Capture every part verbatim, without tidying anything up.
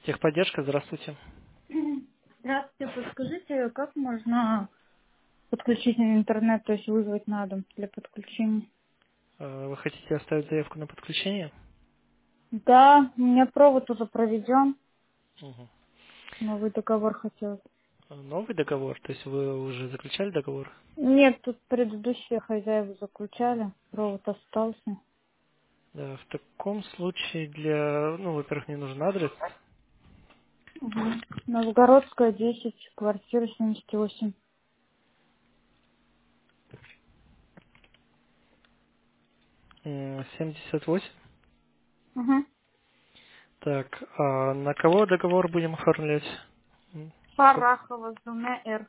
Техподдержка, здравствуйте. Здравствуйте, подскажите, как можно подключить интернет, то есть вызвать на дом для подключения? Э, Вы хотите оставить заявку на подключение? Да, у меня провод уже проведен, Мгм. новый договор хотел. Э, Новый договор, то есть вы уже заключали договор? Нет, тут предыдущие хозяева заключали, провод остался. Да, в таком случае для, ну, во-первых, мне нужен адрес. Угу. Новгородская, десять, квартира семьдесят восемь. М, семьдесят восемь. Угу. Так, а на кого договор будем оформлять? М, Фарахова, Зуме Р.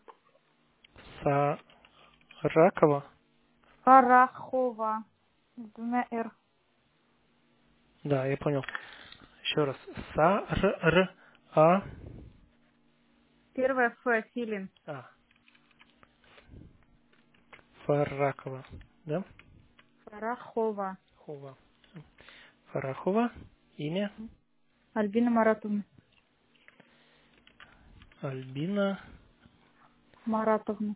Саракова? Фарахова, Зуме Р. Да, я понял. Еще раз. Сар А Первая Ф, Филин. А Фаракова, да? Фарахова. Хова. Фарахова. Имя Альбина Маратовна. Альбина Маратовна.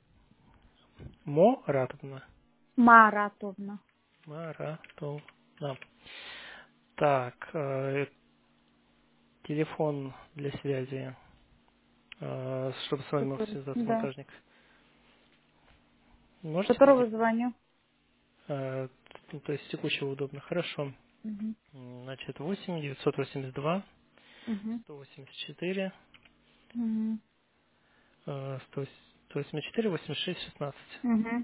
Моратовна. Маратовна. Маратовна. Так, э, телефон для связи, э, чтобы с вами мог Который, связаться да. монтажник. С Можете которого продиктовать? звоню. Э, ну, то есть текущего удобно. Хорошо. Угу. М, Значит, восемь девятьсот восемьдесят два Угу. сто восемьдесят четыре Угу. э, сто восемьдесят четыре восемьдесят шесть шестнадцать. Угу.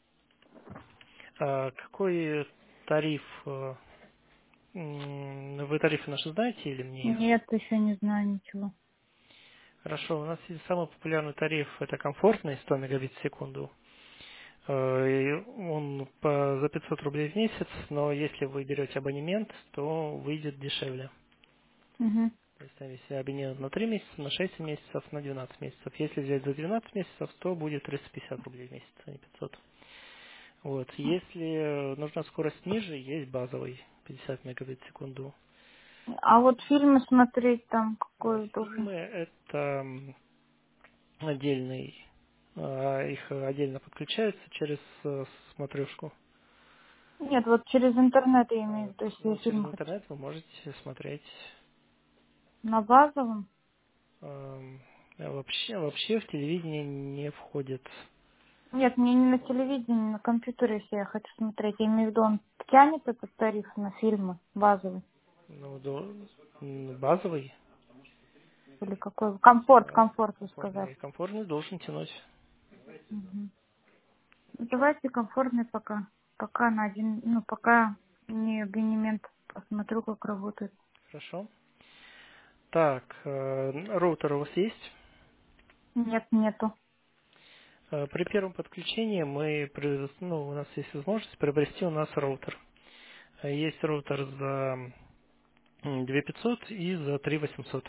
А какой тариф? э, м, Вы тарифы наши знаете или мне их? Нет, еще не знаю ничего. Хорошо, у нас есть самый популярный тариф, это комфортный сто мегабит в секунду. Э, и Он по- за пятьсот рублей в месяц, но если вы берете абонемент, то выйдет дешевле. Угу. То есть там, если абонемент на три месяца, на шесть месяцев, на двенадцать месяцев. Если взять за двенадцать месяцев, то будет триста пятьдесят рублей в месяц, а не пятьсот. Вот. Если э, нужна скорость ниже, есть базовый пятьдесят мегабит в секунду. А вот фильмы смотреть там Э, какой должен? Фильмы это м, отдельный, э, их отдельно подключаются через э, смотрешку. Нет, вот через интернет я имею в А, виду, если я ну, через фильм хочу. интернет вы можете смотреть. На базовом? эм, а вообще, вообще в телевидение не входит. Нет, мне не на телевидении, на компьютере, если я хочу смотреть. Я имею в виду, он тянет этот тариф на фильмы базовый? Ну, до- м, базовый, Или какой? Комфорт, э, комфорт, вы сказали. комфортный, комфортный должен тянуть. Угу. Ну, давайте комфортный пока. Пока на один, ну, пока не абонемент. Посмотрю, как работает. Хорошо. Так, э, роутер у вас есть? Нет, нету. Э, При первом подключении мы, при- ну, у нас есть возможность приобрести у нас роутер. Э, Есть роутер за м, две тысячи пятьсот и за три тысячи восемьсот.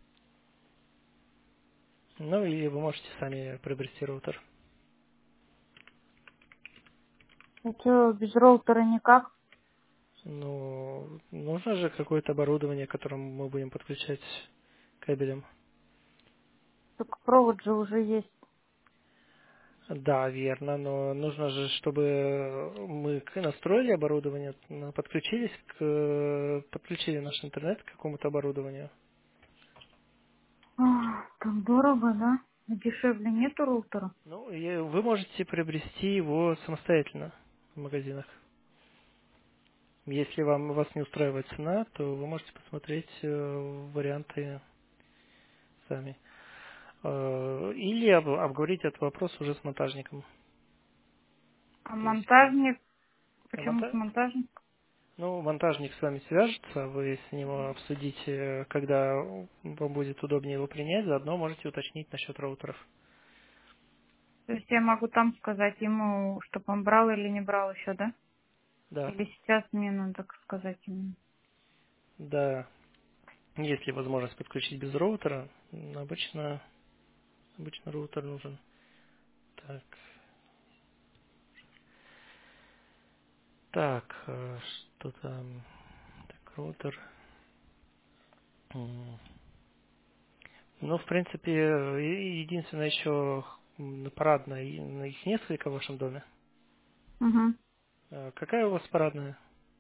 Ну, или вы можете сами приобрести роутер. А что, без роутера никак? Ну, нужно же какое-то оборудование, к которому мы будем подключать кабелем. Так провод же уже есть. Да, верно, но нужно же, чтобы мы к- настроили оборудование, ну, подключились к подключили наш интернет к какому-то оборудованию. Ах, так дорого, да? Дешевле нету роутера? Ну, и вы можете приобрести его самостоятельно в магазинах. Если вам вас не устраивает цена, то вы можете посмотреть э, варианты сами. Э, Или об- обговорить этот вопрос уже с монтажником. А То есть, э, монтажник? а Почему с монта- монтажник? ну, монтажник с вами свяжется, вы с ним обсудите, когда вам будет удобнее его принять, заодно можете уточнить насчет роутеров. То есть я могу там сказать ему, чтобы он брал или не брал еще, да? Да, Или сейчас мне надо так сказать ему? да, есть ли возможность подключить без роутера, м, обычно, обычно роутер нужен. Так, так, э, что там, так, роутер. М. Ну, в принципе, е- единственное еще м, парадная, и- ну, их несколько в вашем доме. Угу. Э, Какая у вас парадная?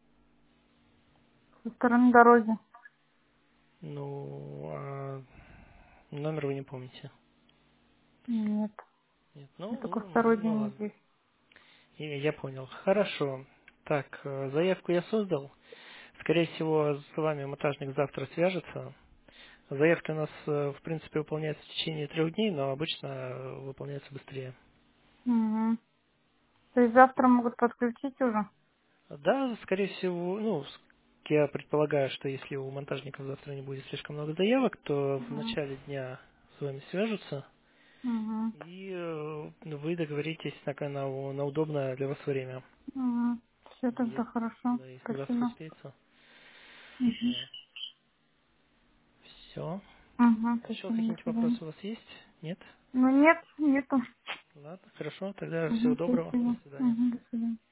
Со стороны дороги. Ну, а номер вы не помните. Нет. Нет, Я ну, только ну, второй ну день ладно. здесь. Я я понял. Хорошо. Так, э, заявку я создал. Скорее всего, с вами монтажник завтра свяжется. Заявки у нас, э, в принципе, выполняются в течение трех дней, но обычно э, выполняются быстрее. Угу. То есть завтра могут подключить уже? Да, скорее всего, ну, с- я предполагаю, что если у монтажников завтра не будет слишком много заявок, то в Угу. начале дня с вами свяжутся, Угу. и э, вы договоритесь на, на, на удобное для вас время. Угу. Все тогда Е- хорошо. да, если завтра Спасибо. успеется. Угу. Все. Угу. Еще Спасибо. До какие-нибудь свидания. вопросы у вас есть? Нет? Ну нет, нету. Ладно, хорошо. Тогда всего Угу. доброго. До Спасибо. свидания. Угу. До свидания.